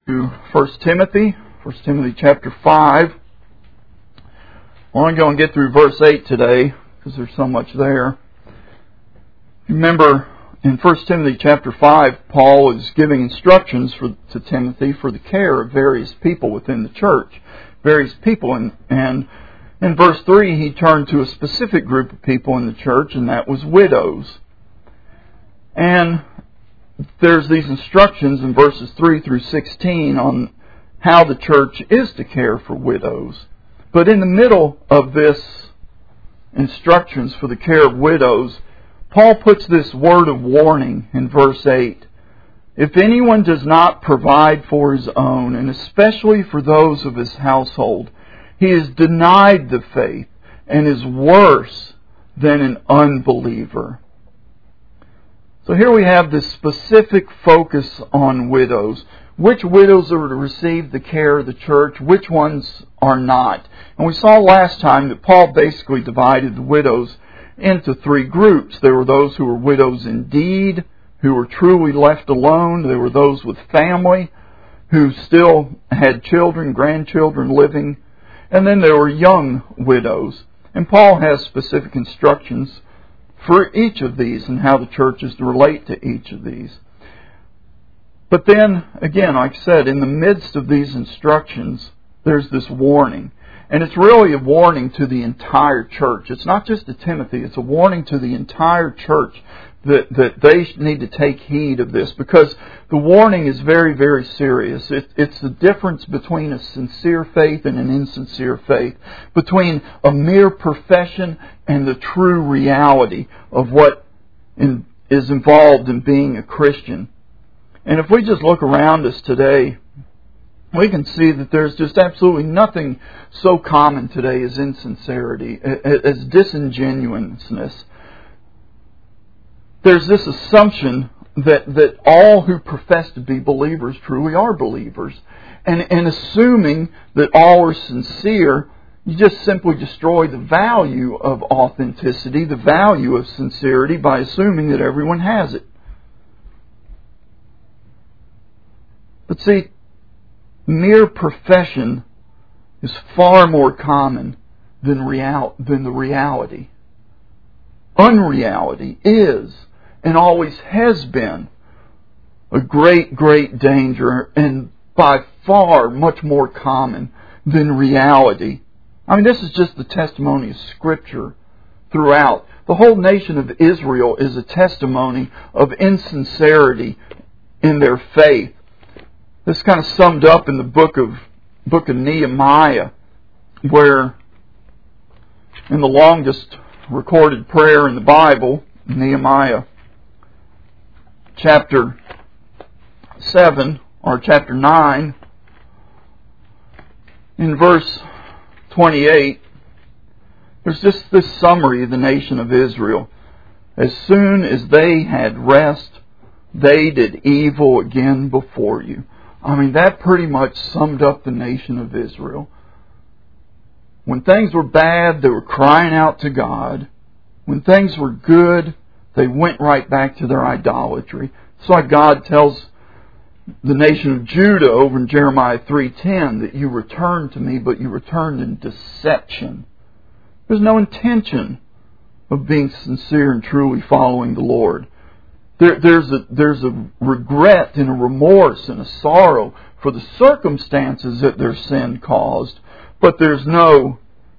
to 1 Timothy chapter 5. I want to go and get through verse 8 today because there's so much there. Remember, in 1 Timothy chapter 5, Paul is giving instructions to Timothy for the care of various people within the church. Various people, and in verse 3 he turned to a specific group of people in the church, and that was widows. And there's these instructions in verses 3 through 16 on how the church is to care for widows. But in the middle of this instructions for the care of widows, Paul puts this word of warning in verse 8. If anyone does not provide for his own, and especially for those of his household, he is denied the faith and is worse than an unbeliever. So here we have this specific focus on widows. Which widows are to receive the care of the church, which ones are not. And we saw last time that Paul basically divided the widows into three groups. There were those who were widows indeed, who were truly left alone. There were those with family, who still had children, grandchildren living. And then there were young widows. And Paul has specific instructions for each of these and how the church is to relate to each of these. But then, again, like I said, in the midst of these instructions, there's this warning. And it's really a warning to the entire church. It's not just to Timothy, it's a warning to the entire church that they need to take heed of this, because the warning is very, very serious. It's the difference between a sincere faith and an insincere faith, between a mere profession and the true reality of what is involved in being a Christian. And if we just look around us today, we can see that there's just absolutely nothing so common today as insincerity, as disingenuousness. There's this assumption that all who profess to be believers truly are believers. And assuming that all are sincere, you just simply destroy the value of authenticity, the value of sincerity, by assuming that everyone has it. But see, mere profession is far more common than the reality. Unreality is and always has been a great, great danger, and by far much more common than reality. I mean, this is just the testimony of Scripture throughout. The whole nation of Israel is a testimony of insincerity in their faith. This is kind of summed up in the book of Nehemiah, where in the longest recorded prayer in the Bible, Nehemiah chapter 7 or chapter 9, in verse 28, there's just this summary of the nation of Israel. As soon as they had rest, they did evil again before you. I mean, that pretty much summed up the nation of Israel. When things were bad, they were crying out to God. When things were good, they went right back to their idolatry. That's why God tells the nation of Judah over in Jeremiah 3:10 that you returned to me, but you returned in deception. There's no intention of being sincere and truly following the Lord. There's a regret and a remorse and a sorrow for the circumstances that their sin caused, but there's no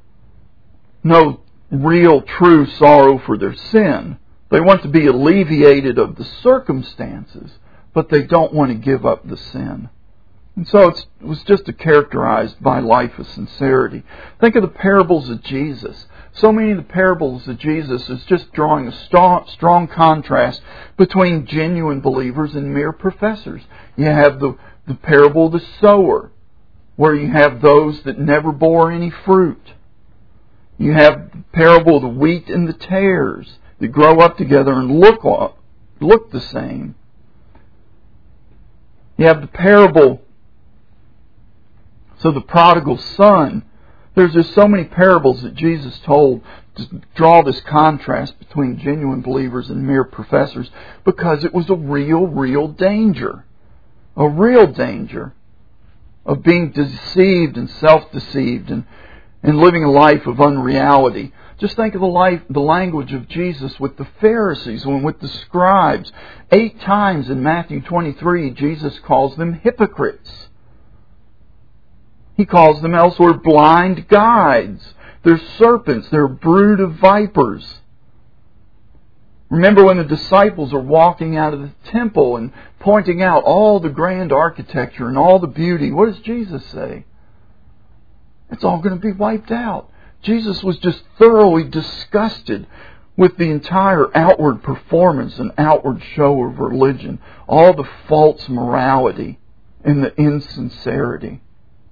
real true sorrow for their sin. They want to be alleviated of the circumstances, but they don't want to give up the sin. And so it was just characterized by life of sincerity. Think of the parables of Jesus. So many of the parables of Jesus is just drawing a strong contrast between genuine believers and mere professors. You have the parable of the sower, where you have those that never bore any fruit. You have the parable of the wheat and the tares that grow up together and look the same. You have the parable of the prodigal son. There's just so many parables that Jesus told to draw this contrast between genuine believers and mere professors, because it was a real danger. A real danger. of being deceived and self-deceived and living a life of unreality. Just think of the language of Jesus with the Pharisees and with the scribes. 8 times in Matthew 23, Jesus calls them hypocrites. He calls them elsewhere blind guides. They're serpents. They're a brood of vipers. Remember when the disciples are walking out of the temple and pointing out all the grand architecture and all the beauty. What does Jesus say? It's all going to be wiped out. Jesus was just thoroughly disgusted with the entire outward performance and outward show of religion. All the false morality and the insincerity.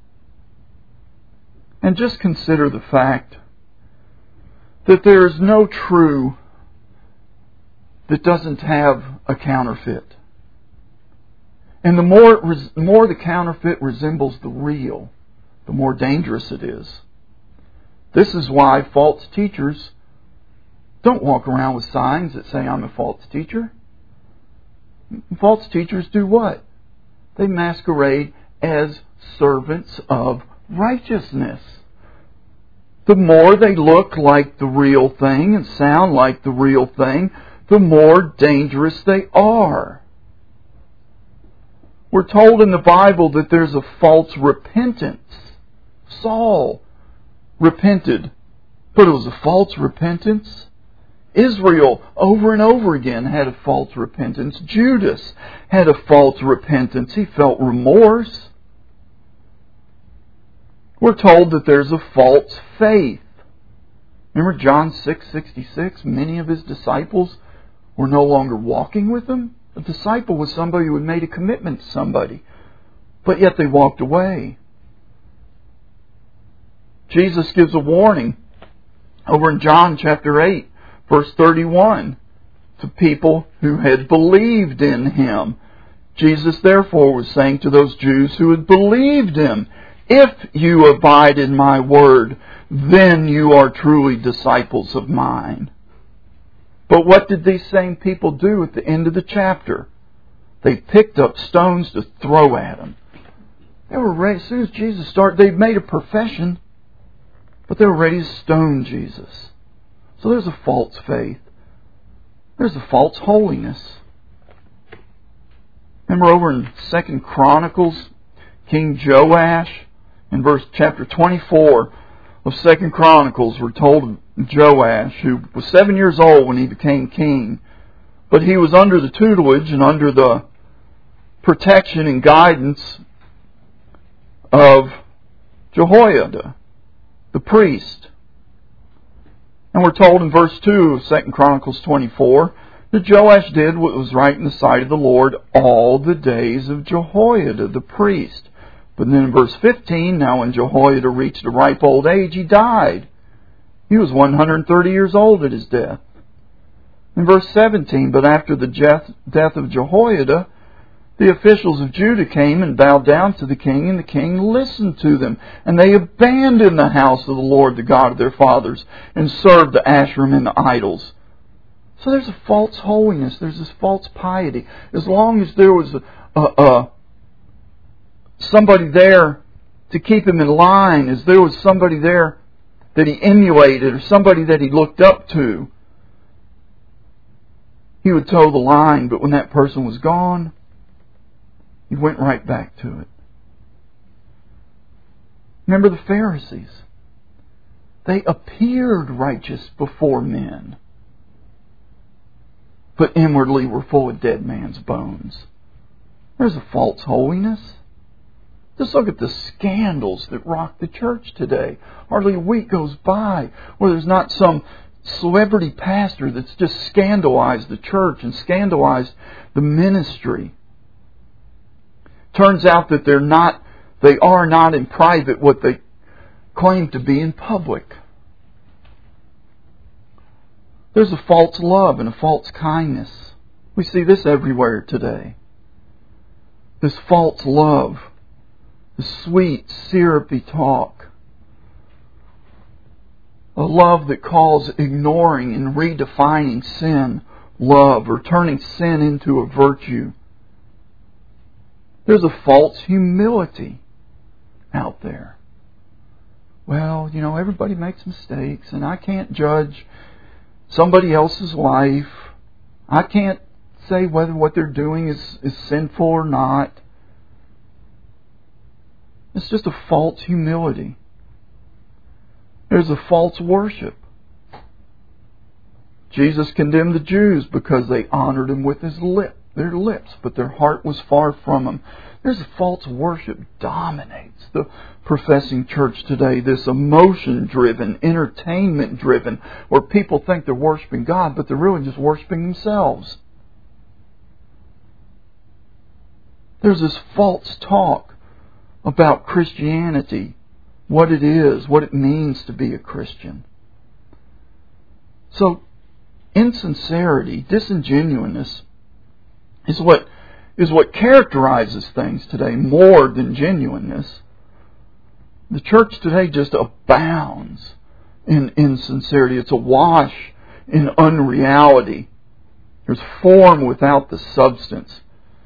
And just consider the fact that there is no true that doesn't have a counterfeit. And the more the counterfeit resembles the real, the more dangerous it is. This is why false teachers don't walk around with signs that say, I'm a false teacher. False teachers do what? They masquerade as servants of righteousness. The more they look like the real thing and sound like the real thing, the more dangerous they are. We're told in the Bible that there's a false repentance. Saul repented, but it was a false repentance. Israel, over and over again, had a false repentance. Judas had a false repentance. He felt remorse. We're told that there's a false faith. Remember John 6:66? Many of his disciples were no longer walking with him. A disciple was somebody who had made a commitment to somebody, but yet they walked away. Jesus gives a warning over in John chapter 8, verse 31, to people who had believed in Him. Jesus therefore was saying to those Jews who had believed Him, if you abide in my word, then you are truly disciples of mine. But what did these same people do at the end of the chapter? They picked up stones to throw at Him. They were ready, as soon as Jesus started, they made a profession, but they were ready to stone Jesus. So there's a false faith. There's a false holiness. Remember over in 2 Chronicles, King Joash, in chapter 24 of 2 Chronicles, we're told of Joash, who was 7 years old when he became king, but he was under the tutelage and under the protection and guidance of Jehoiada, the priest. And we're told in verse 2 of 2 Chronicles 24 that Joash did what was right in the sight of the Lord all the days of Jehoiada, the priest. But then in verse 15, now when Jehoiada reached a ripe old age, he died. He was 130 years old at his death. In verse 17, but after the death of Jehoiada, the officials of Judah came and bowed down to the king, and the king listened to them. And they abandoned the house of the Lord, the God of their fathers, and served the Asherim and the idols. So there's a false holiness. There's this false piety. As long as there was somebody there to keep him in line, as there was somebody there that he emulated or somebody that he looked up to, he would toe the line. But when that person was gone, he went right back to it. Remember the Pharisees. They appeared righteous before men, but inwardly were full of dead man's bones. There's a false holiness. Just look at the scandals that rock the church today. Hardly a week goes by where there's not some celebrity pastor that's just scandalized the church and scandalized the ministry. Turns out that they are not in private what they claim to be in public. There's a false love and a false kindness. We see this everywhere today. This false love. The sweet, syrupy talk. A love that calls ignoring and redefining sin love, or turning sin into a virtue. There's a false humility. out there. Well, everybody makes mistakes, and I can't judge somebody else's life. I can't say whether what they're doing is sinful or not. It's just a false humility. There's a false worship. Jesus condemned the Jews because they honored Him with their lips, but their heart was far from Him. There's a false worship dominates the professing church today. This emotion-driven, entertainment-driven, where people think they're worshiping God, but they're really just worshiping themselves. There's this false talk about Christianity, what it is, what it means to be a Christian. So, insincerity, disingenuousness is what characterizes things today more than genuineness. The church today just abounds in insincerity. It's awash in unreality. There's form without the substance.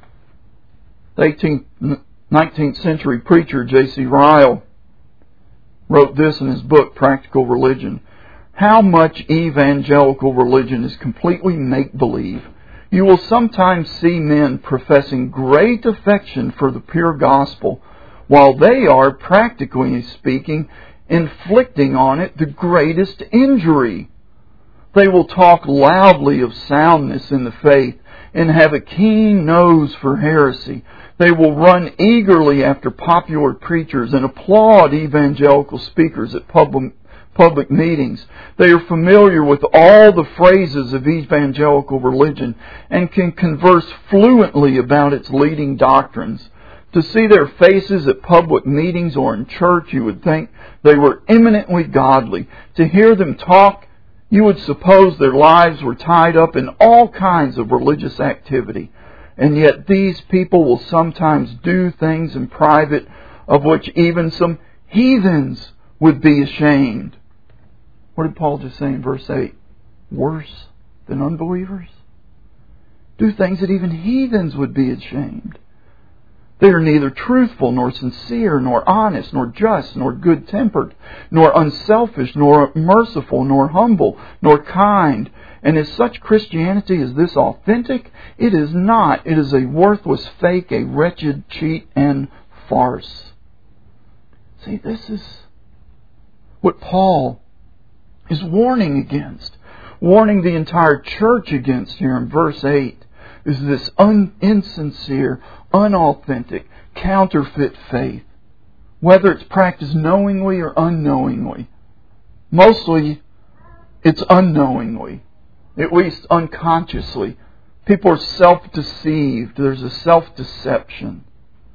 The 19th century preacher J.C. Ryle wrote this in his book, Practical Religion. How much evangelical religion is completely make-believe. You will sometimes see men professing great affection for the pure gospel, while they are, practically speaking, inflicting on it the greatest injury. They will talk loudly of soundness in the faith and have a keen nose for heresy. They will run eagerly after popular preachers and applaud evangelical speakers at public meetings. They are familiar with all the phrases of evangelical religion and can converse fluently about its leading doctrines. To see their faces at public meetings or in church, you would think they were eminently godly. To hear them talk, you would suppose their lives were tied up in all kinds of religious activity. And yet these people will sometimes do things in private of which even some heathens would be ashamed. What did Paul just say in verse 8? Worse than unbelievers? Do things that even heathens would be ashamed. They are neither truthful, nor sincere, nor honest, nor just, nor good-tempered, nor unselfish, nor merciful, nor humble, nor kind. And is such Christianity, is this authentic? It is not. It is a worthless fake, a wretched cheat and farce. See, this is what Paul is warning against. Warning the entire church against here in verse 8. Is this insincere, unauthentic, counterfeit faith. Whether it's practiced knowingly or unknowingly. Mostly, it's unknowingly. At least unconsciously. People are self-deceived. There's a self-deception.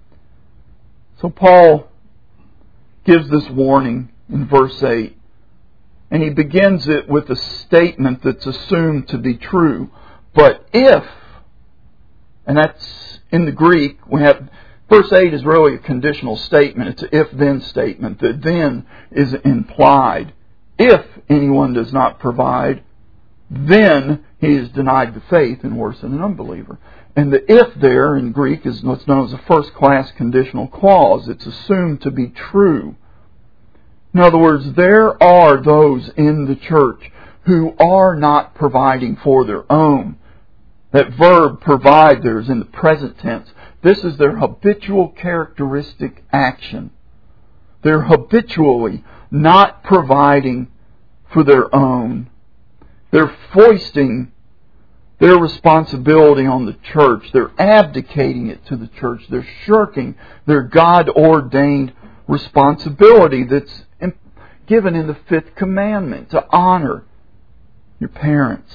So Paul gives this warning in verse 8. And he begins it with a statement that's assumed to be true. But if, and that's in the Greek, we have, verse 8 is really a conditional statement. It's an if-then statement. The then is implied. If anyone does not provide, then he is denied the faith and worse than an unbeliever. And the if there in Greek is what's known as a first-class conditional clause. It's assumed to be true. In other words, there are those in the church who are not providing for their own. That verb provide there is in the present tense. This is their habitual characteristic action. They're habitually not providing for their own. They're foisting their responsibility on the church. They're abdicating it to the church. They're shirking their God-ordained responsibility that's given in the 5th commandment to honor your parents.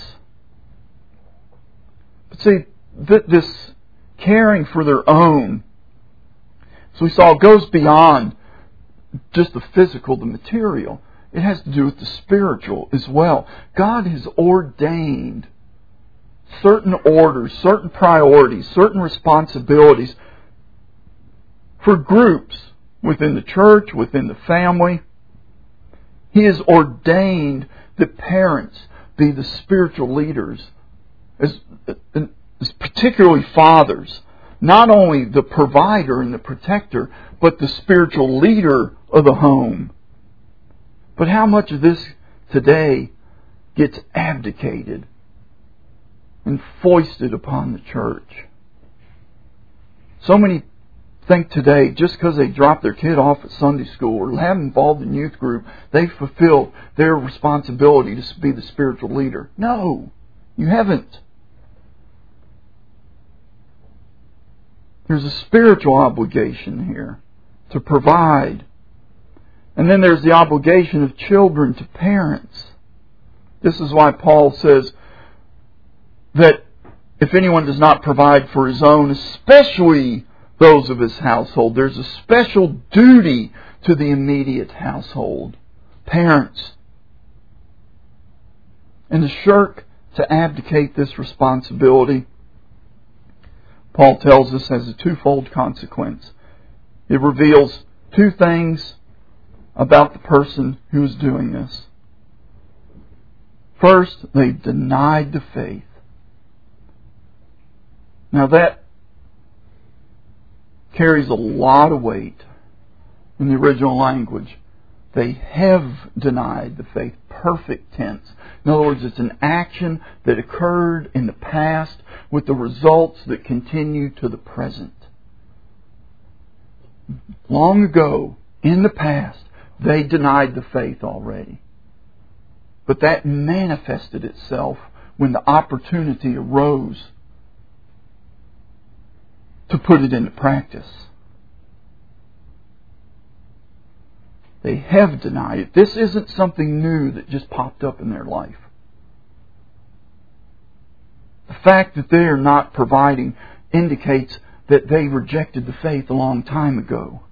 But see, this caring for their own, so we saw, goes beyond just the physical, the material. It has to do with the spiritual as well. God has ordained certain orders, certain priorities, certain responsibilities for groups within the church, within the family. He has ordained that parents be the spiritual leaders, as particularly fathers. Not only the provider and the protector, but the spiritual leader of the home. But how much of this today gets abdicated and foisted upon the church? So many think today, just because they drop their kid off at Sunday school or have them involved in youth group, they fulfill their responsibility to be the spiritual leader. No, you haven't. There's a spiritual obligation here to provide. And then there's the obligation of children to parents. This is why Paul says that if anyone does not provide for his own, especially those of his household, there's a special duty to the immediate household. Parents. And to shirk, to abdicate this responsibility, Paul tells us, has a twofold consequence. It reveals two things about the person who is doing this. First, they denied the faith. Now that carries a lot of weight in the original language. They have denied the faith. Perfect tense. In other words, it's an action that occurred in the past with the results that continue to the present. Long ago, in the past, they denied the faith already. But that manifested itself when the opportunity arose to put it into practice. They have denied it. This isn't something new that just popped up in their life. The fact that they are not providing indicates that they rejected the faith a long time ago.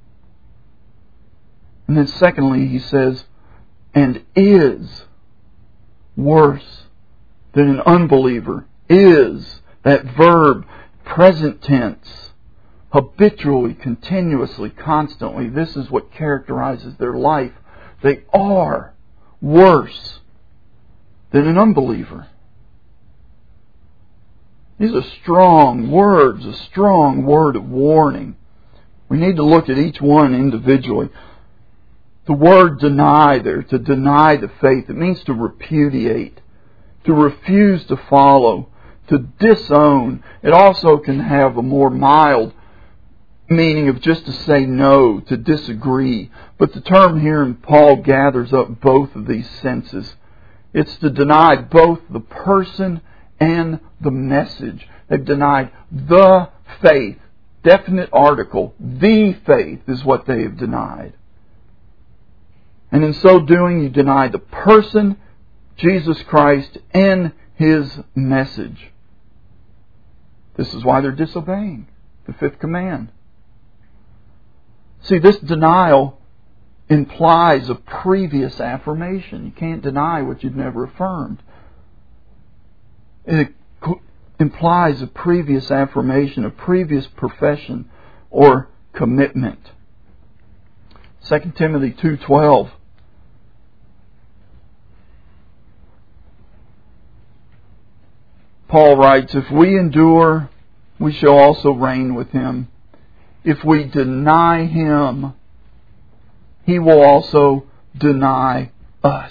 And then secondly, he says, and is worse than an unbeliever. Is, that verb, present tense, habitually, continuously, constantly. This is what characterizes their life. They are worse than an unbeliever. These are strong words, a strong word of warning. We need to look at each one individually. The word deny there, to deny the faith, it means to repudiate, to refuse to follow, to disown. It also can have a more mild meaning of just to say no, to disagree. But the term here in Paul gathers up both of these senses. It's to deny both the person and the message. They've denied the faith. Definite article. The faith is what they have denied. And in so doing, you deny the person, Jesus Christ, and His message. This is why they're disobeying the fifth command. See, this denial implies a previous affirmation. You can't deny what you've never affirmed. It implies a previous affirmation, a previous profession or commitment. 2 Timothy 2:12. Paul writes, if we endure, we shall also reign with Him. If we deny Him, He will also deny us.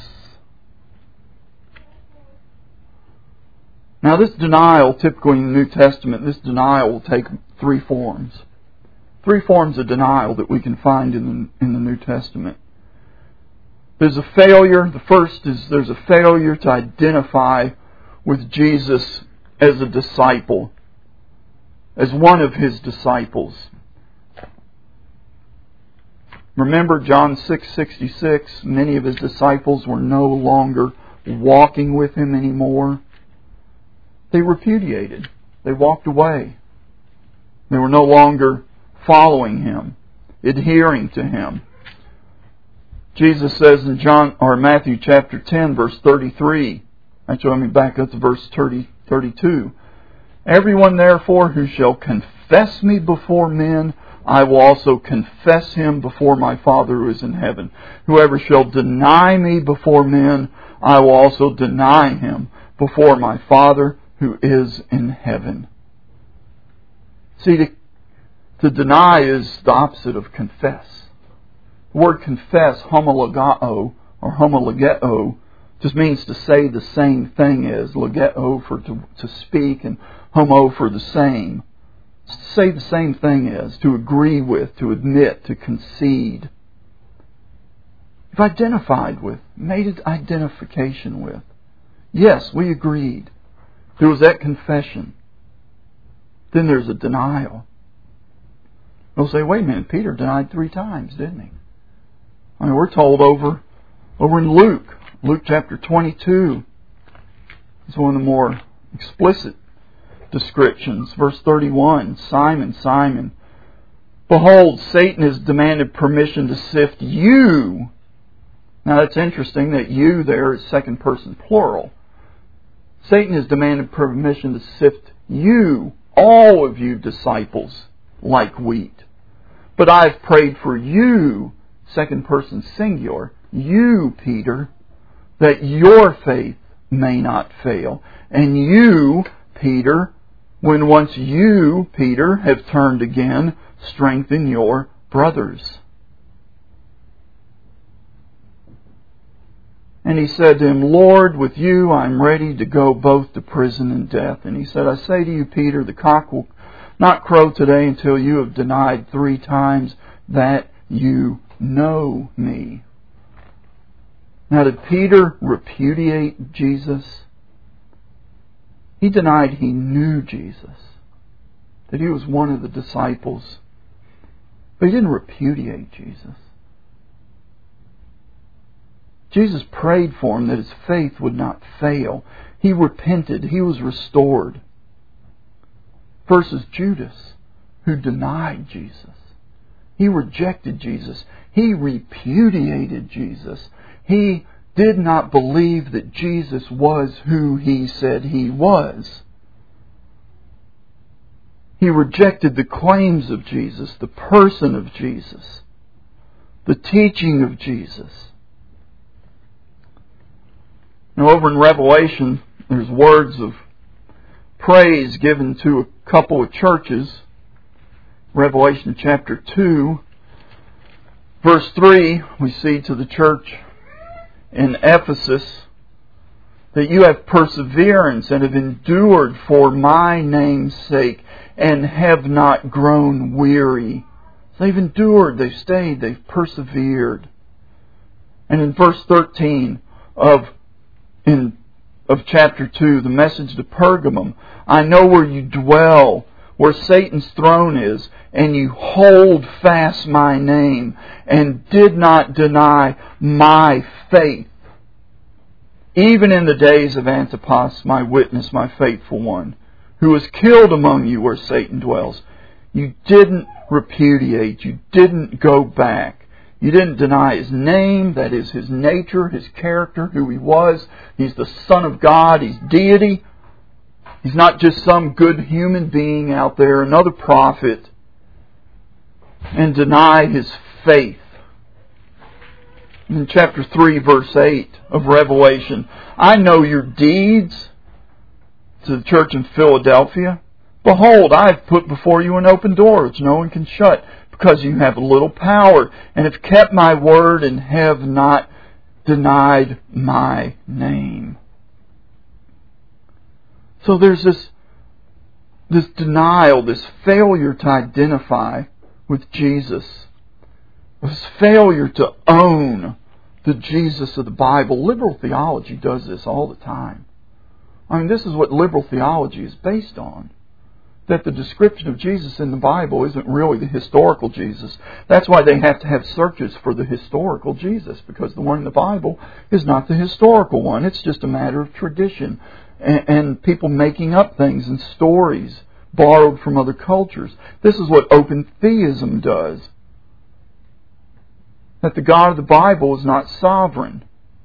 Now this denial, typically in the New Testament, this denial will take three forms. Three forms of denial that we can find in the New Testament. There's a failure. The first is there's a failure to identify with Jesus as a disciple, as one of His disciples. Remember John 6:66, many of His disciples were no longer walking with Him anymore. They repudiated. They walked away. They were no longer following Him, adhering to Him. Jesus says in Matthew chapter 10, verse 33, actually let me back up to verse 32. Everyone therefore who shall confess Me before men, I will also confess him before My Father who is in heaven. Whoever shall deny Me before men, I will also deny him before My Father who is in heaven. See, to To deny is the opposite of confess. The word confess, homologao, or homologeo, just means to say the same thing as. Logeo for to speak, and homo for the same. To say the same thing as, to agree with, to admit, to concede. You've identified with, made an identification with. Yes, we agreed. There was that confession. Then there's a denial. They'll say, wait a minute, Peter denied 3 times, didn't he? I mean, we're told over in Luke chapter 22. It's one of the more explicit descriptions. Verse 31, Simon, Simon, behold, Satan has demanded permission to sift you. Now that's interesting that you there is second person plural. Satan has demanded permission to sift you, all of you disciples, like wheat. But I've prayed for you, second person singular, you, Peter, that your faith may not fail. And you, Peter, when once you, Peter, have turned again, strengthen your brothers. And he said to him, Lord, with you I'm ready to go both to prison and death. And he said, I say to you, Peter, the cock will not crow today until you have denied 3 times that you know me. Now, did Peter repudiate Jesus? He denied he knew Jesus, that he was one of the disciples. But he didn't repudiate Jesus. Jesus prayed for him that his faith would not fail. He repented. He was restored. Versus Judas, who denied Jesus. He rejected Jesus. He repudiated Jesus. He did not believe that Jesus was who he said he was. He rejected the claims of Jesus, the person of Jesus, the teaching of Jesus. Now, over in Revelation, there's words of praise given to a couple of churches. Revelation chapter 2, verse 3, we see to the church in Ephesus that you have perseverance and have endured for my name's sake and have not grown weary. They've endured, they've stayed, they've persevered. And in verse 13 of chapter 2, the message to Pergamum, I know where you dwell, where Satan's throne is, and you hold fast my name, and did not deny my faith, even in the days of Antipas, my witness, my faithful one, who was killed among you where Satan dwells. You didn't repudiate, you didn't go back. You didn't deny His name, that is His nature, His character, who He was. He's the Son of God, He's deity. He's not just some good human being out there, another prophet. And deny His faith. In chapter 3, verse 8 of Revelation, I know your deeds, to the church in Philadelphia. Behold, I have put before you an open door which no one can shut, because you have little power, and have kept my word, and have not denied my name. So there's this denial, this failure to identify with Jesus, this failure to own the Jesus of the Bible. Liberal theology does this all the time. I mean, this is what liberal theology is based on. That the description of Jesus in the Bible isn't really the historical Jesus. That's why they have to have searches for the historical Jesus, because the one in the Bible is not the historical one. It's just a matter of tradition and people making up things and stories borrowed from other cultures. This is what open theism does. That the God of the Bible is not sovereign.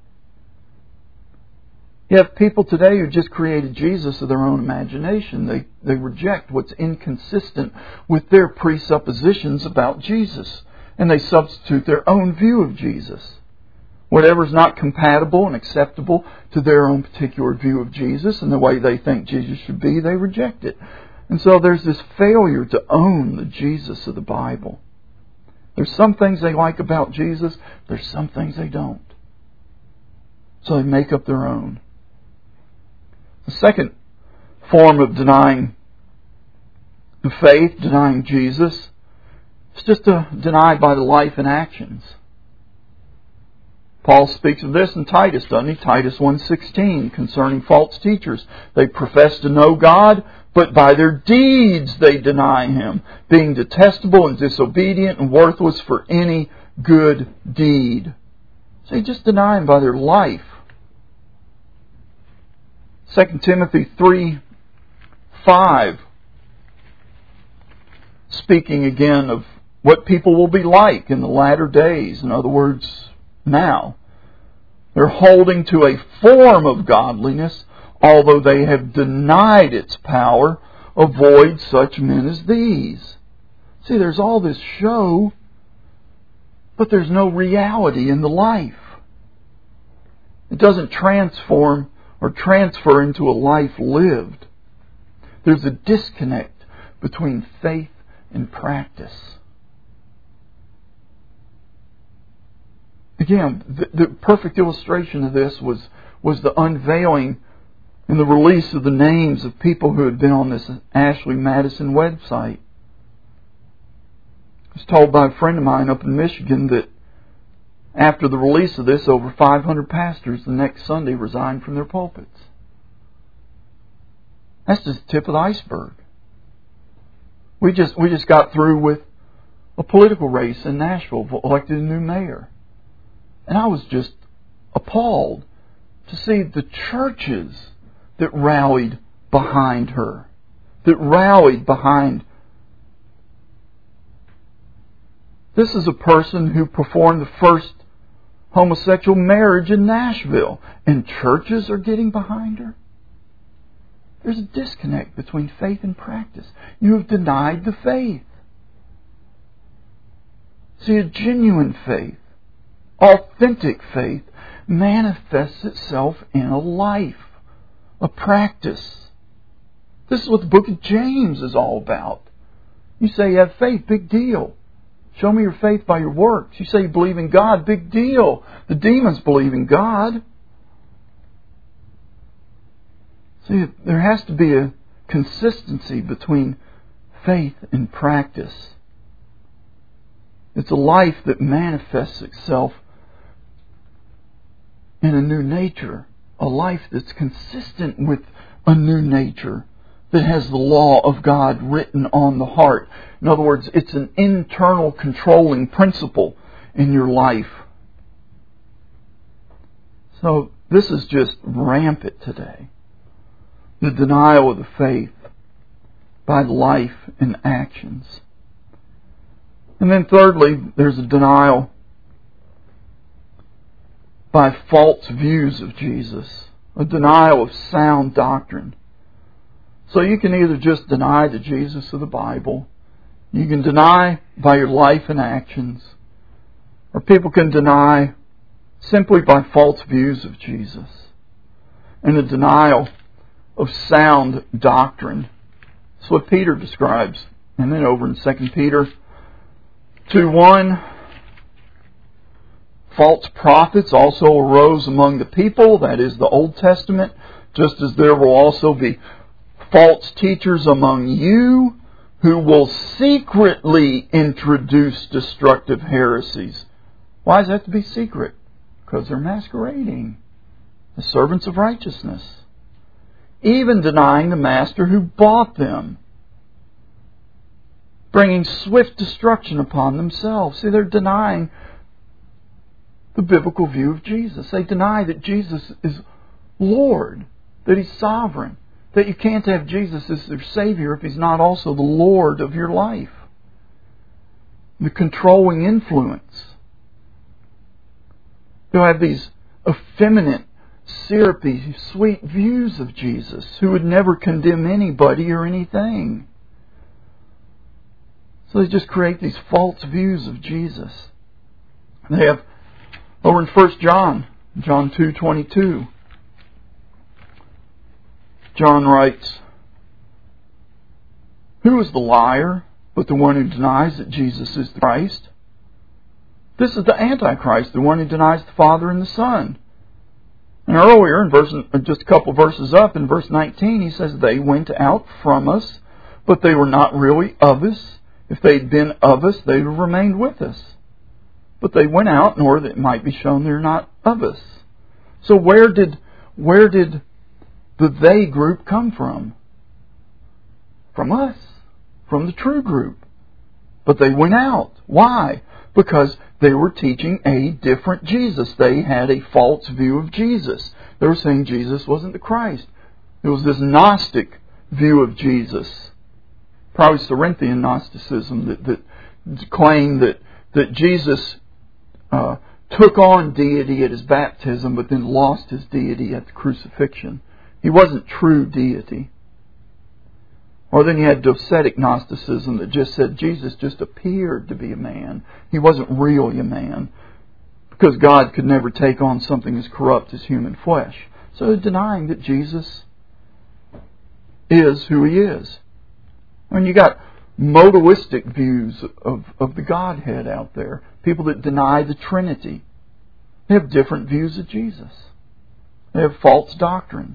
You have people today who just created Jesus of their own imagination. They reject what's inconsistent with their presuppositions about Jesus. And they substitute their own view of Jesus. Whatever's not compatible and acceptable to their own particular view of Jesus and the way they think Jesus should be, they reject it. And so there's this failure to own the Jesus of the Bible. There's some things they like about Jesus. There's some things they don't. So they make up their own. The second form of denying the faith, denying Jesus, is just to deny by the life and actions. Paul speaks of this in Titus, doesn't he? Titus 1:16, concerning false teachers. They profess to know God, but by their deeds they deny Him, being detestable and disobedient and worthless for any good deed. So they just deny Him by their life. 2 Timothy 3:5, speaking again of what people will be like in the latter days. In other words, now. They're holding to a form of godliness, although they have denied its power. Avoid such men as these. See, there's all this show, but there's no reality in the life. It doesn't transform or transfer into a life lived. There's a disconnect between faith and practice. Again, the perfect illustration of this was the unveiling and the release of the names of people who had been on this Ashley Madison website. I was told by a friend of mine up in Michigan that after the release of this, over 500 pastors the next Sunday resigned from their pulpits. That's just the tip of the iceberg. We just got through with a political race in Nashville, elected a new mayor. And I was just appalled to see the churches that rallied behind her, that rallied behind. This is a person who performed the first homosexual marriage in Nashville, and churches are getting behind her. There's a disconnect between faith and practice. You have denied the faith. See, a genuine faith, authentic faith, manifests itself in a life, a practice. This is what the book of James is all about. You say you have faith, big deal. Show me your faith by your works. You say you believe in God, big deal. The demons believe in God. See, there has to be a consistency between faith and practice. It's a life that manifests itself in a new nature. A life that's consistent with a new nature, that has the law of God written on the heart. In other words, it's an internal controlling principle in your life. So this is just rampant today. The denial of the faith by life and actions. And then thirdly, there's a denial by false views of Jesus. A denial of sound doctrine. So you can either just deny the Jesus of the Bible, you can deny by your life and actions, or people can deny simply by false views of Jesus. And a denial of sound doctrine. That's what Peter describes. And then over in 2 Peter 2:1, false prophets also arose among the people, that is the Old Testament, just as there will also be false teachers among you who will secretly introduce destructive heresies. Why does that have to be secret? Because they're masquerading as servants of righteousness, even denying the master who bought them, bringing swift destruction upon themselves. See, they're denying the biblical view of Jesus. They deny that Jesus is Lord, that He's sovereign, that you can't have Jesus as your Savior if He's not also the Lord of your life. The controlling influence. They'll have these effeminate, syrupy, sweet views of Jesus who would never condemn anybody or anything. So they just create these false views of Jesus. They have, over in 1 John 2:22, John writes, Who is the liar but the one who denies that Jesus is the Christ? This is the Antichrist, the one who denies the Father and the Son. And earlier, just a couple verses up, in verse 19, he says, they went out from us, but they were not really of us. If they had been of us, they would have remained with us. But they went out in order that it might be shown they're not of us. So where did the they group come from? From us, from the true group. But they went out. Why? Because they were teaching a different Jesus. They had a false view of Jesus. They were saying Jesus wasn't the Christ. It was this Gnostic view of Jesus. Probably Cerinthian Gnosticism that claimed that Jesus took on deity at His baptism, but then lost His deity at the crucifixion. He wasn't true deity. Or then you had docetic Gnosticism that just said Jesus just appeared to be a man. He wasn't really a man, because God could never take on something as corrupt as human flesh. So they're denying that Jesus is who He is. And you got modalistic views of the Godhead out there. People that deny the Trinity. They have different views of Jesus. They have false doctrines.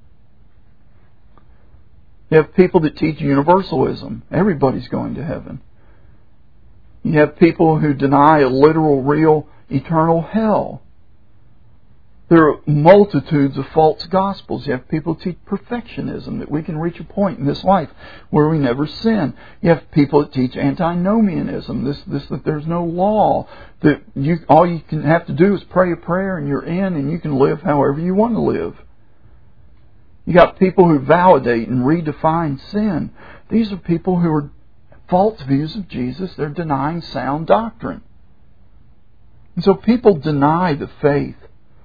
You have people that teach universalism. Everybody's going to heaven. You have people who deny a literal, real, eternal hell. There are multitudes of false gospels. You have people who teach perfectionism, that we can reach a point in this life where we never sin. You have people that teach antinomianism, this that there's no law, that all you can have to do is pray a prayer and you're in, and you can live however you want to live. You got people who validate and redefine sin. These are people who are false views of Jesus. They're denying sound doctrine. And so people deny the faith,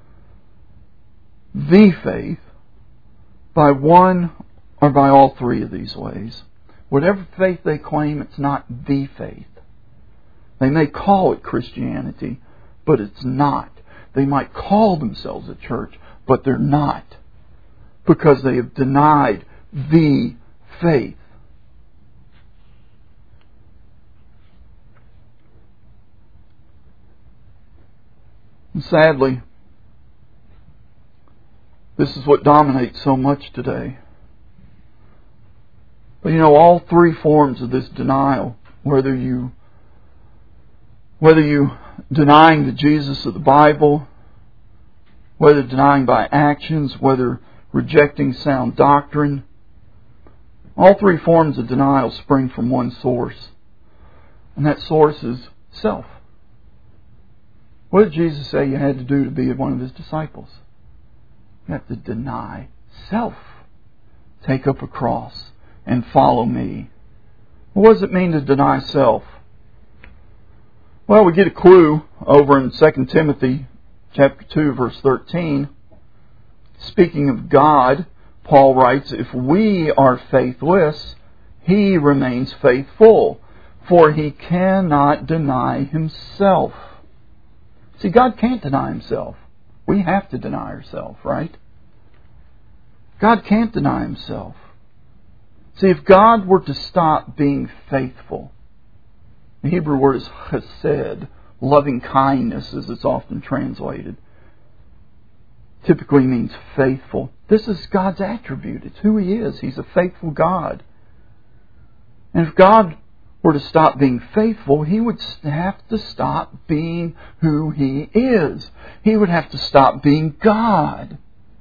by one or by all three of these ways. Whatever faith they claim, it's not the faith. They may call it Christianity, but it's not. They might call themselves a church, but they're not, because they have denied the faith. And sadly, this is what dominates so much today. But all three forms of this denial, whether you denying the Jesus of the Bible, whether denying by actions, whether rejecting sound doctrine, all three forms of denial spring from one source. And that source is self. What did Jesus say you had to do to be one of His disciples? You have to deny self. Take up a cross and follow me. What does it mean to deny self? Well, we get a clue over in 2 Timothy chapter 2, verse 13. Speaking of God, Paul writes, if we are faithless, He remains faithful, for He cannot deny Himself. See, God can't deny Himself. We have to deny ourselves, right? God can't deny Himself. See, if God were to stop being faithful, the Hebrew word is chesed, loving kindness as it's often translated. Typically means faithful. This is God's attribute. It's who He is. He's a faithful God. And if God were to stop being faithful, He would have to stop being who He is. He would have to stop being God.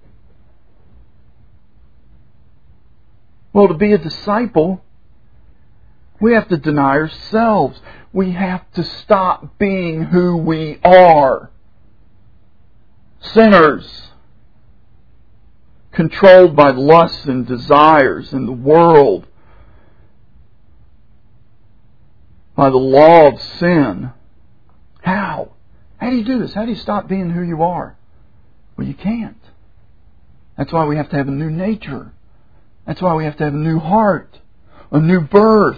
Well, to be a disciple, we have to deny ourselves. We have to stop being who we are. Sinners, controlled by lusts and desires in the world, by the law of sin. How? How do you do this? How do you stop being who you are? Well, you can't. That's why we have to have a new nature. That's why we have to have a new heart, a new birth.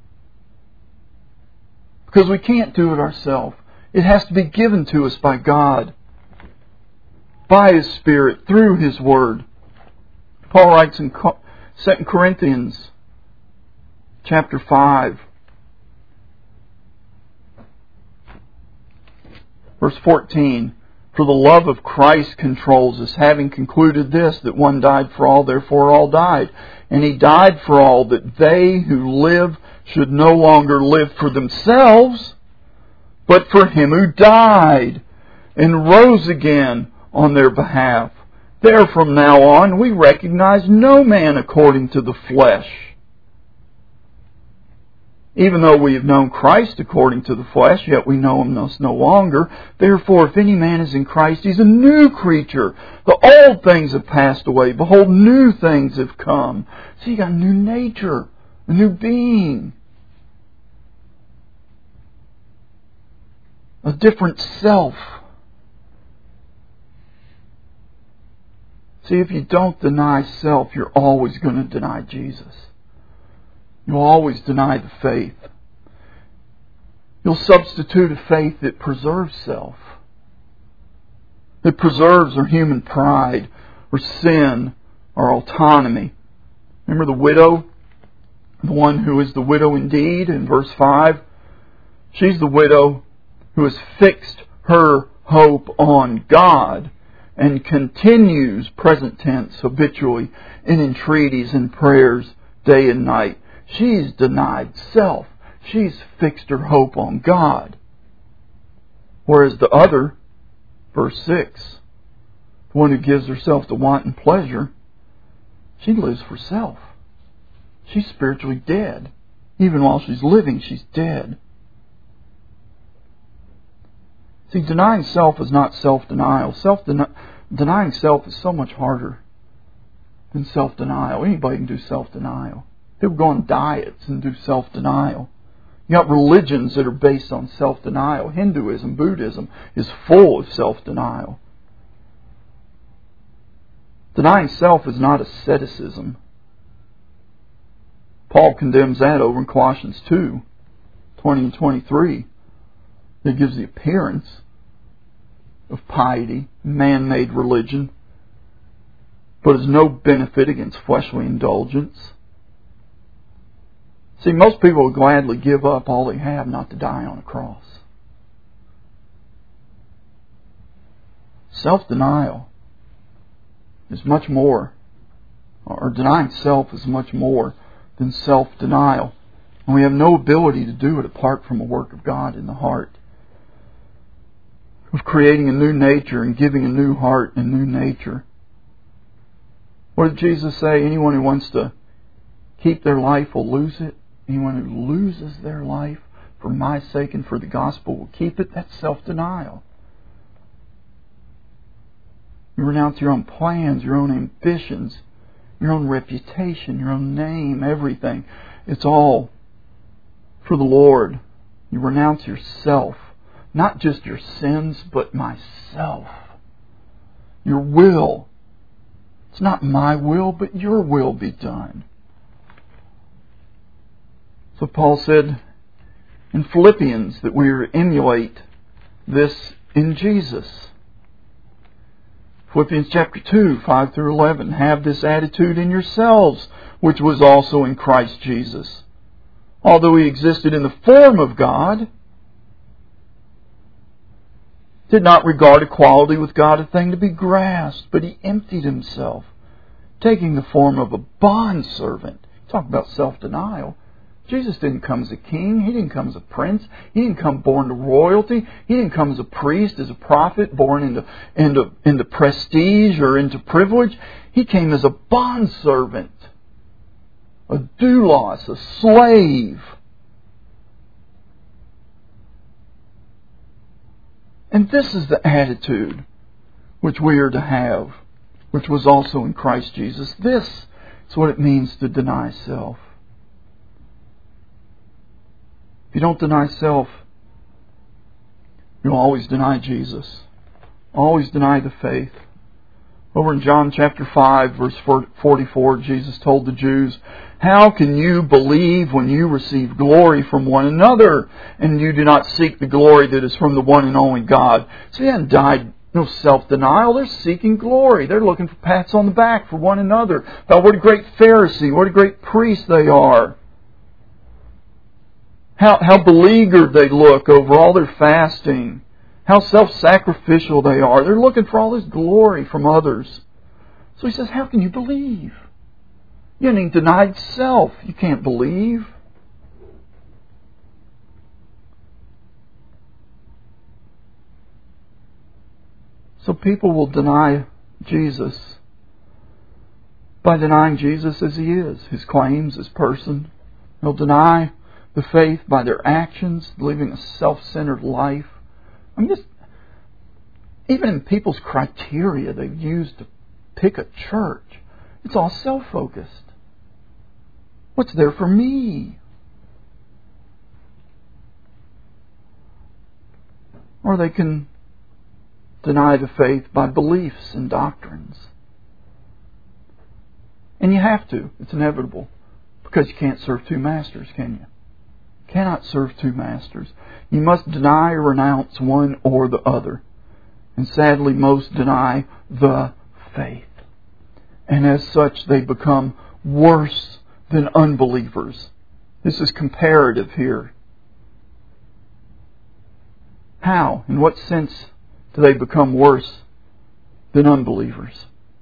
Because we can't do it ourselves. It has to be given to us by God, by His Spirit, through His Word. Paul writes in 2 Corinthians chapter 5, verse 14. For the love of Christ controls us, having concluded this, that one died for all, therefore all died. And He died for all, that they who live should no longer live for themselves, but for Him who died and rose again on their behalf. There from now on we recognize no man according to the flesh. Even though we have known Christ according to the flesh, yet we know Him thus no longer. Therefore, if any man is in Christ, he's a new creature. The old things have passed away. Behold, new things have come. So you got a new nature, a new being, a different self. See, if you don't deny self, you're always going to deny Jesus. You'll always deny the faith. You'll substitute a faith that preserves self, that preserves our human pride, or sin, or autonomy. Remember the widow? The one who is the widow indeed, in verse 5? She's the widow who has fixed her hope on God and continues, present tense, habitually, in entreaties and prayers day and night. She's denied self. She's fixed her hope on God. Whereas the other, verse 6, the one who gives herself to wanton pleasure, she lives for self. She's spiritually dead. Even while she's living, she's dead. See, denying self is not self-denial. Denying self is so much harder than self-denial. Anybody can do self-denial. People go on diets and do self-denial. You got religions that are based on self-denial. Hinduism, Buddhism is full of self-denial. Denying self is not asceticism. Paul condemns that over in Colossians 2, 20 and 23. It gives the appearance of piety, man-made religion, but has no benefit against fleshly indulgence. See, most people will gladly give up all they have not to die on a cross. Self-denial is much more, or denying self is much more than self-denial. And we have no ability to do it apart from a work of God in the heart, of creating a new nature and giving a new heart and new nature. What did Jesus say? Anyone who wants to keep their life will lose it. Anyone who loses their life for my sake and for the gospel will keep it. That's self-denial. You renounce your own plans, your own ambitions, your own reputation, your own name, everything. It's all for the Lord. You renounce yourself. Not just your sins, but myself. Your will. It's not my will, but your will be done. So Paul said in Philippians that we are to emulate this in Jesus. Philippians chapter 2, 5 through 11. Have this attitude in yourselves, which was also in Christ Jesus. Although He existed in the form of God, did not regard equality with God a thing to be grasped, but He emptied Himself, taking the form of a bondservant. Talk about self-denial. Jesus didn't come as a king. He didn't come as a prince. He didn't come born to royalty. He didn't come as a priest, as a prophet, born into prestige or into privilege. He came as a bondservant, a doulos, a slave. And this is the attitude which we are to have, which was also in Christ Jesus. This is what it means to deny self. If you don't deny self, you'll always deny Jesus. Always deny the faith. Over in John chapter 5, verse 44, Jesus told the Jews, "How can you believe when you receive glory from one another, and you do not seek the glory that is from the one and only God?" So they hadn't died, no self-denial. They're seeking glory. They're looking for pats on the back for one another. About what a great Pharisee, what a great priest they are. how beleaguered they look over all their fasting, how self-sacrificial they are. They're looking for all this glory from others. So he says, how can you believe? You haven't even denied self. You can't believe. So people will deny Jesus by denying Jesus as He is, His claims, His person. They'll deny the faith by their actions, living a self-centered life. I mean, even in people's criteria they've used to pick a church, it's all self-focused. What's there for me? Or they can deny the faith by beliefs and doctrines. And you have to. It's inevitable. Because you can't serve two masters, can you? Cannot serve two masters. You must deny or renounce one or the other. And sadly, most deny the faith. And as such, they become worse than unbelievers. This is comparative here. How? In what sense do they become worse than unbelievers?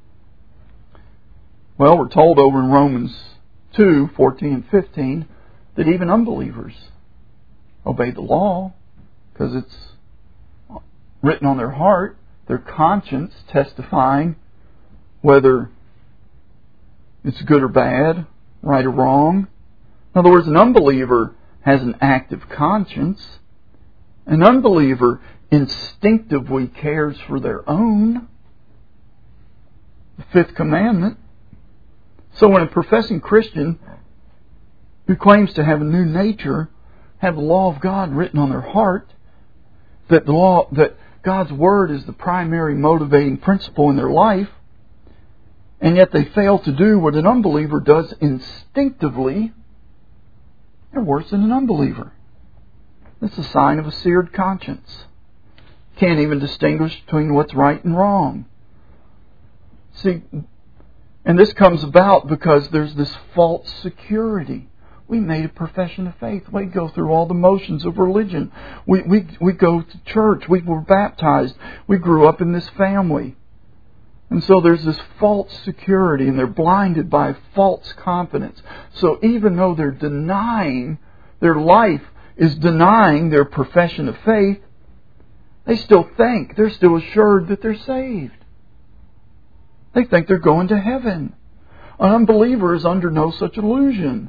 Well, we're told over in Romans 2:14 and 15, that even unbelievers obey the law because it's written on their heart, their conscience testifying whether it's good or bad, right or wrong. In other words, an unbeliever has an active conscience. An unbeliever instinctively cares for their own. The fifth commandment. So when a professing Christian who claims to have a new nature have the law of God written on their heart, that God's Word is the primary motivating principle in their life, and yet they fail to do what an unbeliever does instinctively, they're worse than an unbeliever. That's a sign of a seared conscience. Can't even distinguish between what's right and wrong. See, and this comes about because there's this false security. We made a profession of faith. We go through all the motions of religion. We go to church. We were baptized. We grew up in this family. And so there's this false security, and they're blinded by false confidence. So even though they're denying, their life is denying their profession of faith, they still think, they're still assured that they're saved. They think they're going to heaven. An unbeliever is under no such illusion.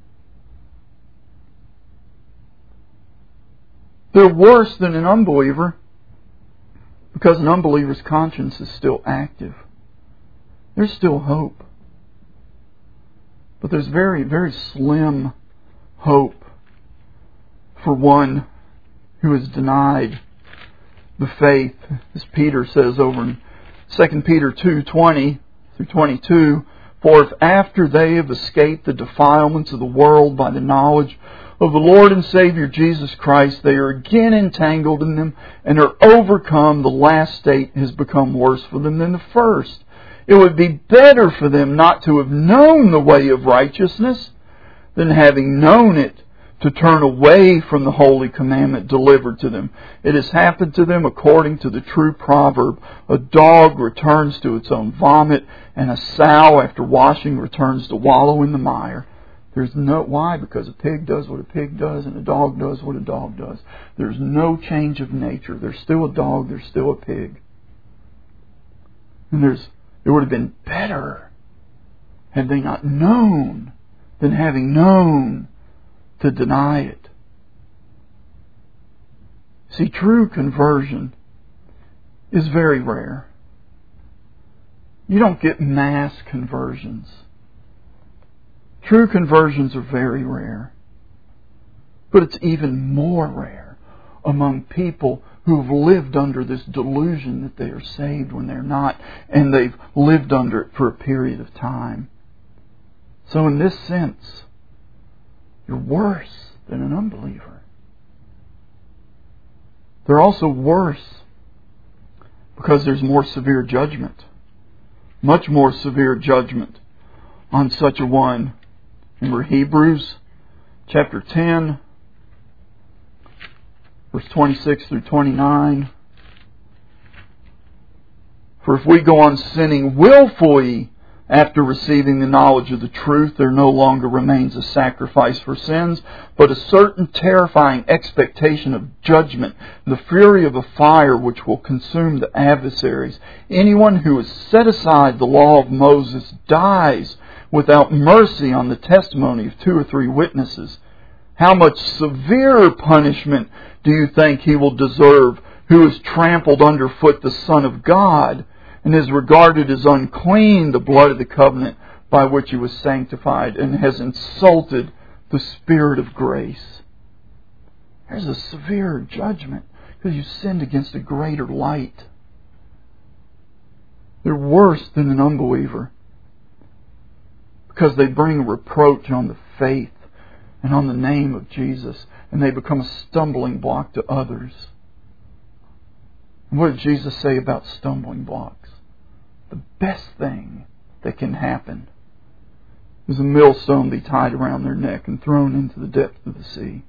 They're worse than an unbeliever because an unbeliever's conscience is still active. There's still hope. But there's very, very slim hope for one who has denied the faith. As Peter says over in 2 Peter 2:20 through 22, for if after they have escaped the defilements of the world by the knowledge of the Lord and Savior Jesus Christ, they are again entangled in them and are overcome, the last state has become worse for them than the first. It would be better for them not to have known the way of righteousness than having known it, to turn away from the holy commandment delivered to them. It has happened to them according to the true proverb, a dog returns to its own vomit, and a sow after washing returns to wallow in the mire. Why? Because a pig does what a pig does, and a dog does what a dog does. There's no change of nature. There's still a dog, there's still a pig. And it would have been better had they not known than having known to deny it. See, true conversion is very rare. You don't get mass conversions. True conversions are very rare. But it's even more rare among people who have lived under this delusion that they are saved when they're not, and they've lived under it for a period of time. So in this sense, you're worse than an unbeliever. They're also worse because there's more severe judgment. Much more severe judgment on such a one. Remember Hebrews chapter 10, verse 26 through 29. For if we go on sinning willfully after receiving the knowledge of the truth, there no longer remains a sacrifice for sins, but a certain terrifying expectation of judgment, the fury of a fire which will consume the adversaries. Anyone who has set aside the law of Moses dies without mercy on the testimony of 2 or 3 witnesses. How much severer punishment do you think he will deserve who has trampled underfoot the Son of God and has regarded as unclean the blood of the covenant by which he was sanctified and has insulted the Spirit of grace? There's a severe judgment because you sinned against a greater light. They're worse than an unbeliever because they bring reproach on the faith and on the name of Jesus, and they become a stumbling block to others. And what did Jesus say about stumbling blocks? The best thing that can happen is a millstone be tied around their neck and thrown into the depth of the sea.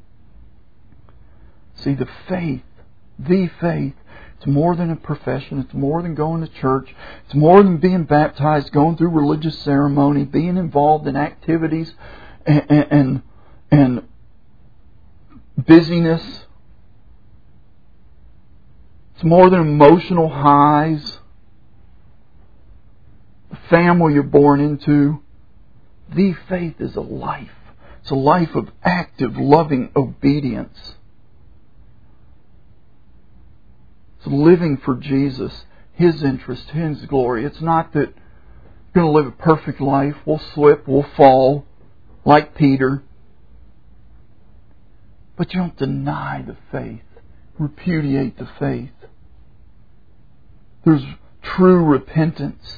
See, the faith, it's more than a profession. It's more than going to church. It's more than being baptized, going through religious ceremony, being involved in activities and busyness. It's more than emotional highs. The family you're born into. The faith is a life. It's a life of active, loving obedience. It's living for Jesus, His interest, His glory. It's not that you're going to live a perfect life. We'll slip, we'll fall, like Peter. But you don't deny the faith, repudiate the faith. There's true repentance.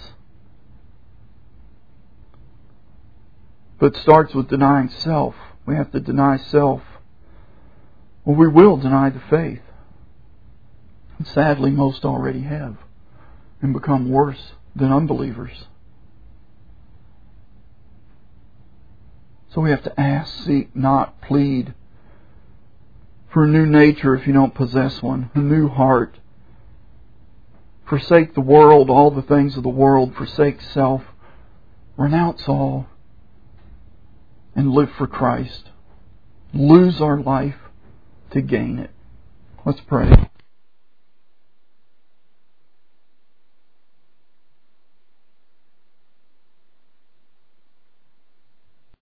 But it starts with denying self. We have to deny self. Well, we will deny the faith. And sadly, most already have. And become worse than unbelievers. So we have to ask, seek, knock, plead for a new nature if you don't possess one. A new heart. Forsake the world, all the things of the world. Forsake self. Renounce all. And live for Christ. Lose our life to gain it. Let's pray.